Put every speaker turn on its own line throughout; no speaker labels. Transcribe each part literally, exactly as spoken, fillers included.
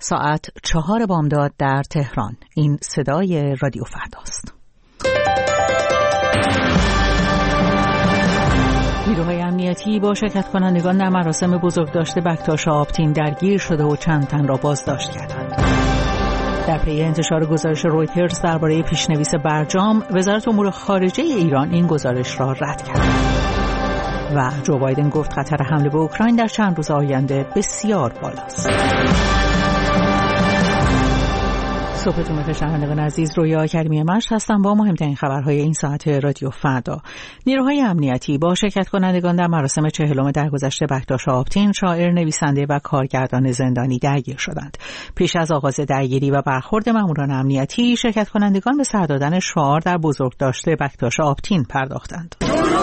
ساعت چهار بامداد در تهران. این صدای رادیو فرداست. نیروهای امنیتی با شرکت کنندگان در مراسم بزرگداشت بکتاش آپتین درگیر شده و چند تن را بازداشت کردند. در پی انتشار گزارش رویترز درباره پیشنویس برجام، وزارت امور خارجه ایران این گزارش را رد کرد. و جو بایدن گفت خطر حمله به اوکراین در چند روز آینده بسیار بالاست. صبحتون بخیر شنوندگان عزیز، رویا کریمی مشت هستم با مهمترین خبرهای این ساعت رادیو فردا. نیروهای امنیتی با شرکت کنندگان در مراسم چهلم درگذشت بکتاش آپتین، شاعر، نویسنده و کارگردان زندانی درگیر شدند. پیش از آغاز درگیری و برخورد ماموران امنیتی، شرکت کنندگان به سر دادن شعار در بزرگداشت بکتاش آپتین پرداختند.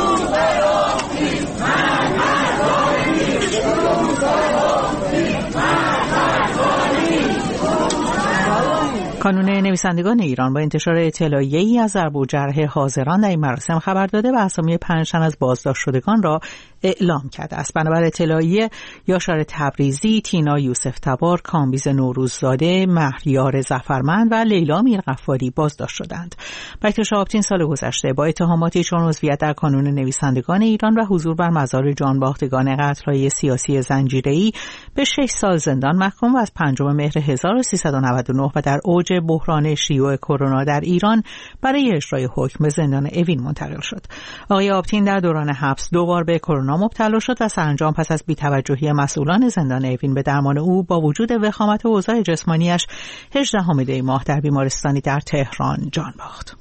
کانون نویسندگان ایران با انتشار اطلاعیه‌ای از ضرب و جرح حاضران در این مراسم خبر داده و اسامی پنج تن از بازداشت شدگان را اعلام کرده است. بنابر اطلاعیه، یاشار تبریزی، تینا یوسف تبار، کامبیز نوروززاده، مهریار ظفرمند و لیلا میرغفاری بازداشت شدند. بکتاش آپتین سال گذشته با اتهاماتی چون عضویت در کانون نویسندگان ایران و حضور بر مزار جانباختگان قتل‌های سیاسی زنجیره‌ای به شش سال زندان محکوم و از پنجم مهر هزار و سیصد و نود و نه و در اوج بحران شیوع کرونا در ایران برای اجرای حکم به زندان اوین منتقل شد. آقای آپتین در دوران حبس دو بار به کرونا مبتلا شد و سرانجام پس از بی‌توجهی مسئولان زندان اوین به درمان او با وجود وخامت و اوضاع جسمانیش هجدهم دی ماه در بیمارستانی در تهران جان باخت.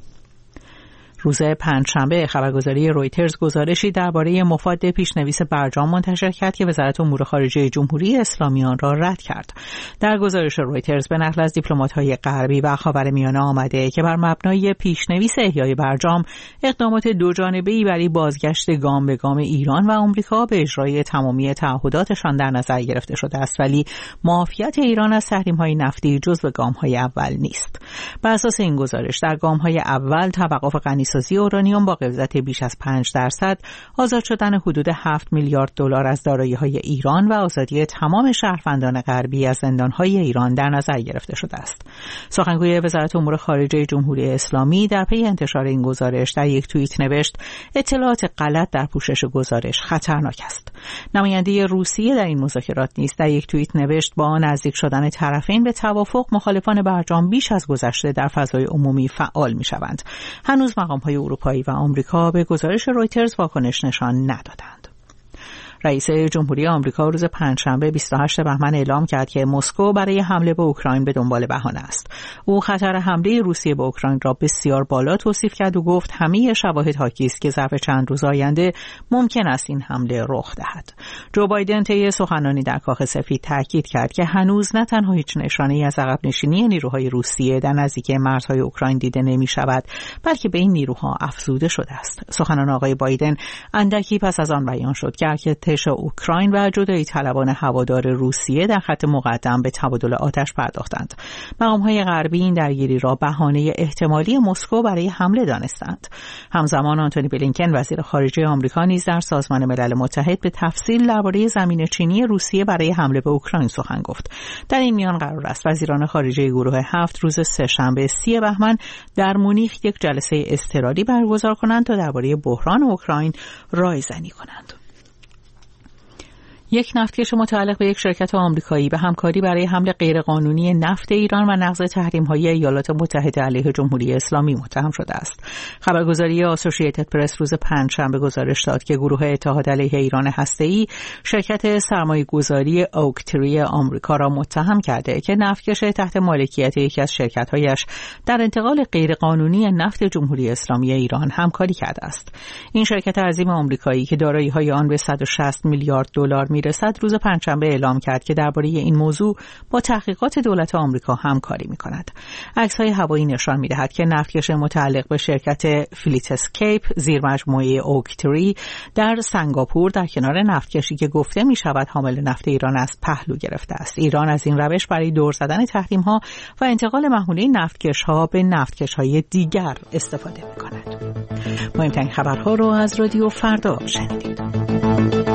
روز پنجشنبه خبرگزاری رویترز گزارشی درباره مفاد پیشنویس برجام منتشر کرد که وزارت امور خارجه جمهوری اسلامی آن را رد کرد. در گزارش رویترز به نقل از دیپلمات‌های غربی و خاورمیانه آمده که بر مبنای پیشنویس احیای برجام اقدامات دوجانبه‌ای برای بازگشت گام به گام ایران و آمریکا به اجرای تمامی تعهداتشان در نظر گرفته شده است، ولی معافیت ایران از تحریم‌های نفتی جزو گام‌های اول نیست. بر اساس این گزارش در گام‌های اول توقف غنیسازی اورانیوم با غلظت بیش از پنج درصد، آزاد شدن حدود هفت میلیارد دلار از دارایی‌های ایران و آزادی تمام شهروندان غربی از زندان‌های ایران در نظر گرفته شده است. سخنگوی وزارت امور خارجه جمهوری اسلامی در پی انتشار این گزارش در یک توییت نوشت: اطلاعات غلط در پوشش گزارش خطرناک است. نماینده روسیه در این مذاکرات نیز در یک توییت نوشت: با نزدیک شدن طرفین به توافق، مخالفان برجام بیش از گذشته در فضای عمومی فعال می‌شوند. هنوز مقام‌های اروپایی و آمریکا به گزارش رویترز واکنش نشان ندادند. رئیس جمهوری آمریکا روز پنجشنبه بیست و هشتم بهمن اعلام کرد که مسکو برای حمله به اوکراین به دنبال بهانه است. او خطر حمله روسیه به اوکراین را بسیار بالا توصیف کرد و گفت همه شواهد حاکی است که ظرف چند روز آینده ممکن است این حمله رخ دهد. جو بایدن طی سخنرانی در کاخ سفید تاکید کرد که هنوز نه تنها هیچ نشانه‌ای از عقب نشینی نیروهای روسیه در نزدیکی مرزهای اوکراین دیده نمی‌شود، بلکه به این نیروها افزوده شده است. سخنان آقای بایدن اندکی پس از آن بیان شد که ارتش اوکراین و جدایی طلبان هوادار روسیه در خط مقدم به تبادل آتش پرداختند. مقام‌های غربی این درگیری را بهانه احتمالی مسکو برای حمله دانستند. همزمان آنتونی بلینکن وزیر خارجه آمریکا نیز در سازمان ملل متحد به تفصیل درباره زمینه‌چینی روسیه برای حمله به اوکراین سخن گفت. در این میان قرار است وزیران خارجه گروه هفت روز سه‌شنبه سی بهمن در مونیخ یک جلسه اضطراری برگزار کنند تا درباره بحران اوکراین رایزنی کنند. یک نفتکش متعلق به یک شرکت آمریکایی به همکاری برای حمل غیرقانونی نفت ایران و نقض تحریم‌های ایالات متحده علیه جمهوری اسلامی متهم شده است. خبرگزاری آسوشییتد پرس روز پنجشنبه گزارش داد که گروه اتحاد علیه ایران هسته‌ای شرکت سرمایه‌گذاری اوکتری آمریکا را متهم کرده که نفتکش تحت مالکیت یکی از شرکت‌هایش در انتقال غیرقانونی نفت جمهوری اسلامی ایران همکاری کرده است. این شرکت عظیم آمریکایی که دارایی‌های آن به صد و شصت میلیارد دلار میرسد روز پنجشنبه اعلام کرد که درباره این موضوع با تحقیقات دولت آمریکا همکاری می‌کند. عکس‌های هوایی نشان می‌دهد که نفتکش متعلق به شرکت فلیت اسکیپ زیر مجموعه اوکتری در سنگاپور در کنار نفتکشی که گفته می‌شود حامل نفت ایران است پهلو گرفته است. ایران از این روش برای دور زدن تحریم‌ها و انتقال محموله نفتکش‌ها به نفتکش‌های دیگر استفاده می‌کند. مهمترین خبرها رو از رادیو فردا شنیدید.